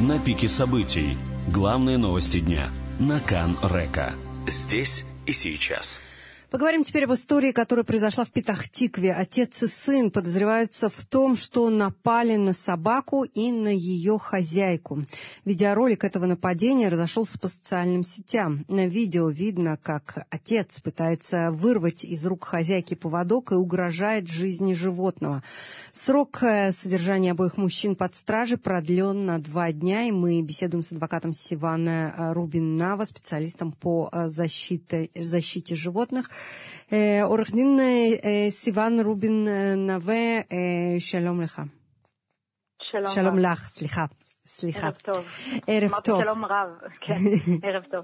На пике событий. Главные новости дня. На Кан-Река. Здесь и сейчас. Поговорим теперь об истории, которая произошла в Петах-Тикве. Отец и сын подозреваются в том, что напали на собаку и на ее хозяйку. Видеоролик этого нападения разошелся по социальным сетям. На видео видно, как отец пытается вырвать из рук хозяйки поводок и угрожает жизни животного. Срок содержания обоих мужчин под стражей продлен на 2 дня, и мы беседуем с адвокатом Сивана Рубин-Нава, специалистом по защите животных. עורך דין סיוון רובין נווה, שלום לך. שלום לך, סליחה. ערב טוב. ערב טוב. שלום רב, כן, ערב טוב.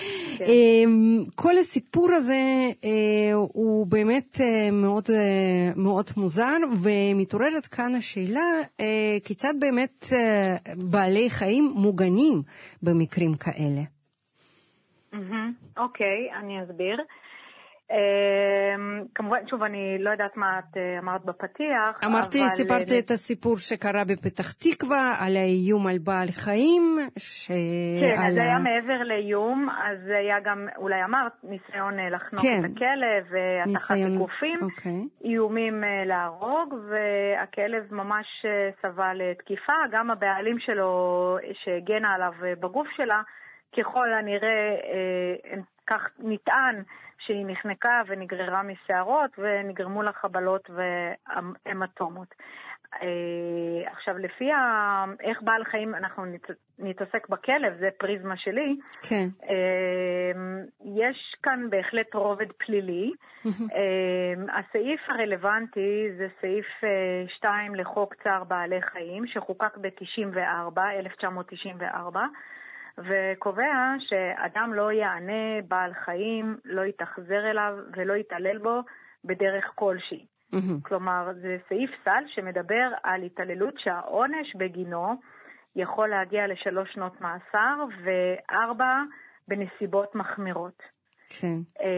כל הסיפור הזה הוא באמת מאוד מאוד מוזר, ומתעוררת כאן השאלה כיצד באמת בעלי חיים מוגנים במקרים כאלה. אוקיי, אני אסביר. כמובן, שוב, אני לא יודעת מה את אמרת בפתיח. אמרתי, סיפרתי את הסיפור שקרה בפתח תקווה, על האיום על בעל חיים. כן, אז זה היה מעבר לאיום, אז זה היה גם, אולי אמרת, ניסיון לחנוק את הכלב, והתחת בגופים, איומים להרוג, והכלב ממש סבל תקיפה, גם הבעלים שלו שהגנה עליו בגוף שלה, ככל הנראה, כך נטען, שהיא נחנקה ונגררה משערות ונגרמו לה חבלות והמטומות. עכשיו, לפי איך בעל חיים, אנחנו נתעסק בכלב, זה פריזמה שלי. כן. יש כאן בהחלט רובד פלילי. הסעיף הרלוונטי זה סעיף 2 לחוק צער בעלי חיים, שחוקק ב-1994, וקובע שאדם לא יענה בעל חיים, לא יתחזר אליו ולא יתעלל בו בדרך כלשהי. כלומר, זה סעיף סל שמדבר על התעללות שהעונש בגינו יכול להגיע ל3 שנות מאסר ו4 בנסיבות מחמירות. כן.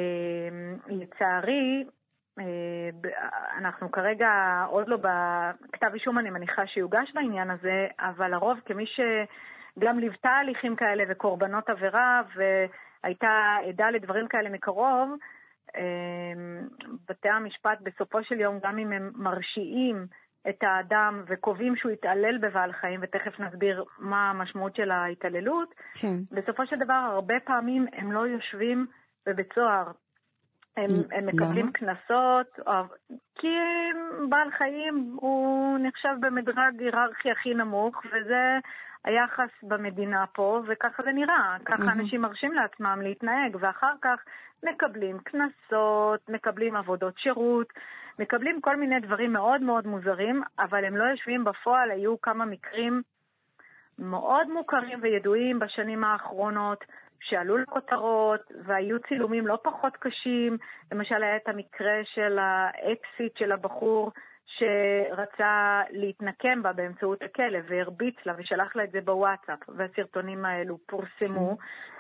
לצערי, אנחנו כרגע עוד לא בכתב אישום, אני מניחה שיוגש בעניין הזה, אבל הרוב כמי גם ליוותה הליכים כאלה וקורבנות עבירה והייתה עדה לדברים כאלה מקרוב, בתי המשפט בסופו של יום, גם אם הם מרשיעים את האדם וקובעים שהוא יתעלל בבעל חיים, ותכף נסביר מה המשמעות של ההתעללות, בסופו של דבר הרבה פעמים הם לא יושבים בבית סוהר, הם מקבלים כנסות, כי בעל חיים הוא נחשב במדרג היררכי הכי נמוך, וזה היחס במדינה פה, וככה זה נראה. ככה אנשים מרשים לעצמם להתנהג, ואחר כך מקבלים כנסות, מקבלים עבודות שירות, מקבלים כל מיני דברים מאוד מאוד מוזרים, אבל הם לא יושבים בפועל. היו כמה מקרים מאוד מוכרים וידועים בשנים האחרונות, שעלו לכותרות, והיו צילומים לא פחות קשים. למשל היה את המקרה של האקסיט של הבחור, שרצה להתנקם בה באמצעות הכלב, והרביץ לה ושלח לה את זה בוואטסאפ, והסרטונים האלו פורסמו,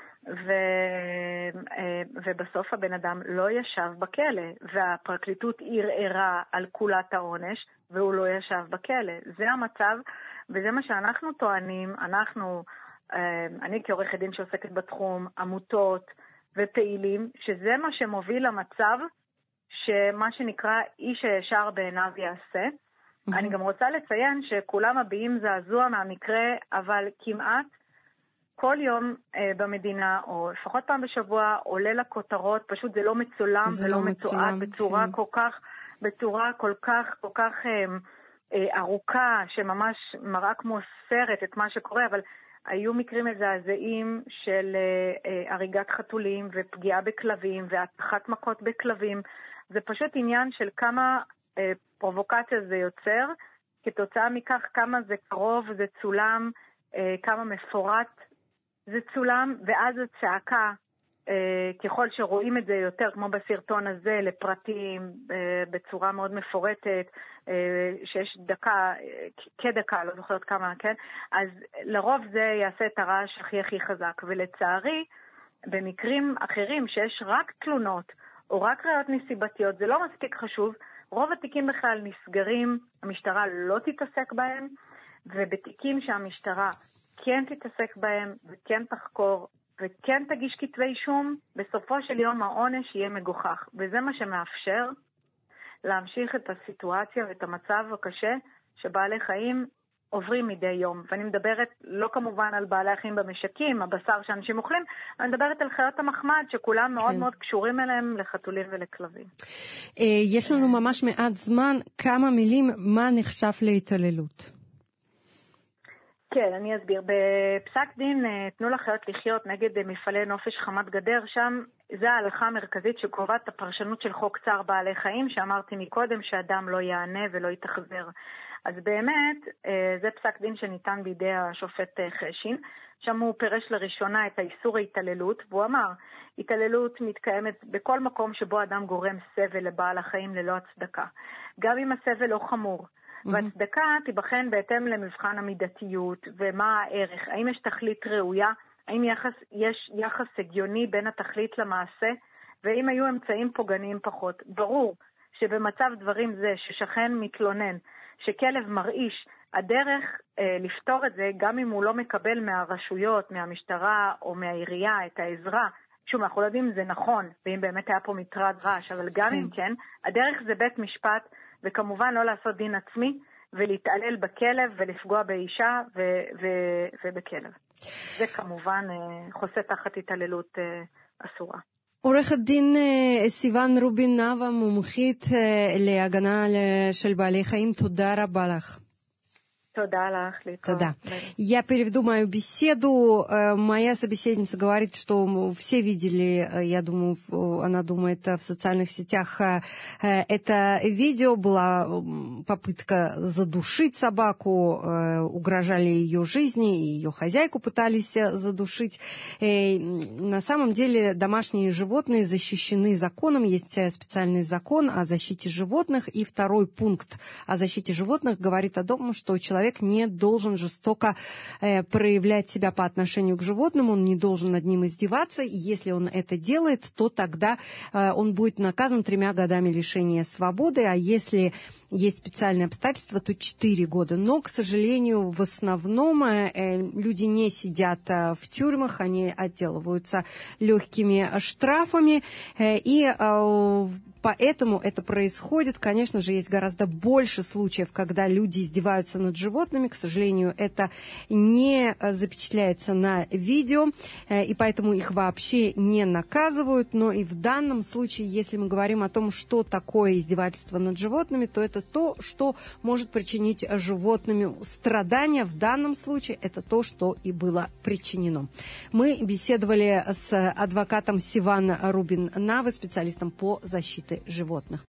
ובסוף הבן אדם לא ישב בכלא, והפרקליטות ערערה על כולת העונש, והוא לא ישב בכלא. זה המצב, וזה מה שאנחנו טוענים, אני כעורכת דין שעוסקת בתחום, עמותות ופעילים, שזה מה שמוביל למצב שמה שנקרא איש הישר בעיניו יעשה. אני גם רוצה לציין שכולם מביעים זעזוע מהמקרה, אבל כמעט כל יום במדינה, או לפחות פעם בשבוע, עולה לכותרות, פשוט זה לא מצולם ולא מתועד בצורה כל כך ארוכה, שממש מראה כמו סרט את מה שקורה, אבל היו מקרים מזעזעים של הריגת חתולים ופגיעה בכלבים והתחת מכות בכלבים. זה פשוט עניין של כמה פרובוקציה זה יוצר, כתוצאה מכך כמה זה קרוב, זה צולם, כמה מפורט זה צולם, ואז זה צעקה, ככל שרואים את זה יותר, כמו בסרטון הזה, לפרטים, בצורה מאוד מפורטת, שיש דקה, כדקה, לא זוכרת כמה, כן? אז לרוב זה יעשה את הרעש הכי חזק, ולצערי, במקרים אחרים שיש רק תלונות, או רק ראיות נסיבתיות, זה לא מספיק חשוב, רוב התיקים בכלל נסגרים, המשטרה לא תתעסק בהם, ובתיקים שהמשטרה כן תתעסק בהם, וכן תחקור, וכן תגיש כתבי אישום, בסופו של יום העונש יהיה מגוחך. וזה מה שמאפשר להמשיך את הסיטואציה ואת המצב הקשה שבעלי חיים עוברים מדי יום. ואני מדברת לא כמובן על בעלי החיים במשקים, הבשר שאנשים אוכלים, אני מדברת על חיות המחמד שכולם מאוד מאוד קשורים אליהם, לחתולים ולכלבים. יש לנו ממש מעט זמן, כמה מילים, מה נחשב להתעללות? כן, אני אסביר. בפסק דין תנו לחיות לחיות נגד מפעלי נופש חמת גדר, שם זה ההלכה המרכזית שקובעת את הפרשנות של חוק צער בעלי חיים, שאמרתי מקודם שאדם לא יענה ולא יתחזר. אז באמת, זה פסק דין שניתן בידי השופט חשין, שם הוא פירש לראשונה את האיסור ההתעללות, והוא אמר, התעללות מתקיימת בכל מקום שבו אדם גורם סבל לבעל החיים ללא הצדקה. גם אם הסבל לא חמור, והצדקה תיבחן בהתאם למבחן המידתיות, ומה הערך, האם יש תכלית ראויה, האם יש יחס הגיוני בין התכלית למעשה, ואם היו אמצעים פוגעניים פחות. ברור שבמצב דברים זה ששכן מתלונן, שכלב מרעיש, הדרך לפתור את זה, גם אם הוא לא מקבל מהרשויות, מהמשטרה או מהעירייה את העזרה, שוב, אנחנו לא יודעים אם זה נכון, ואם באמת היה פה מטרד רעש, אבל גם אם כן, הדרך זה בית משפט, וכמובן לא לעשות דין עצמי, ולהתעלל בכלב ולפגוע באישה ובכלב. זה כמובן חוסה תחת התעללות אסורה. עורכת דין סיוון רובין נאווה, מומחית להגנה של בעלי חיים, תודה רבה לך. Туда, Туда. Я переведу мою беседу. Моя собеседница говорит, что все видели, я думаю, она думает, в социальных сетях это видео. Была попытка задушить собаку, угрожали ее жизни, и ее хозяйку пытались задушить. На самом деле домашние животные защищены законом. Есть специальный закон о защите животных. И второй пункт о защите животных говорит о том, что человек не должен жестоко проявлять себя по отношению к животным, он не должен над ним издеваться, и если он это делает, то тогда он будет наказан 3 годами лишения свободы, а если есть специальные обстоятельства, то 4 года. Но, к сожалению, в основном люди не сидят в тюрьмах, они отделываются легкими штрафами, и поэтому это происходит. Конечно же, есть гораздо больше случаев, когда люди издеваются над животными. К сожалению, это не запечатляется на видео, и поэтому их вообще не наказывают. Но и в данном случае, если мы говорим о том, что такое издевательство над животными, то это то, что может причинить животным страдания. В данном случае это то, что и было причинено. Мы беседовали с адвокатом Сиван Рубин Навы, специалистом по защите животных.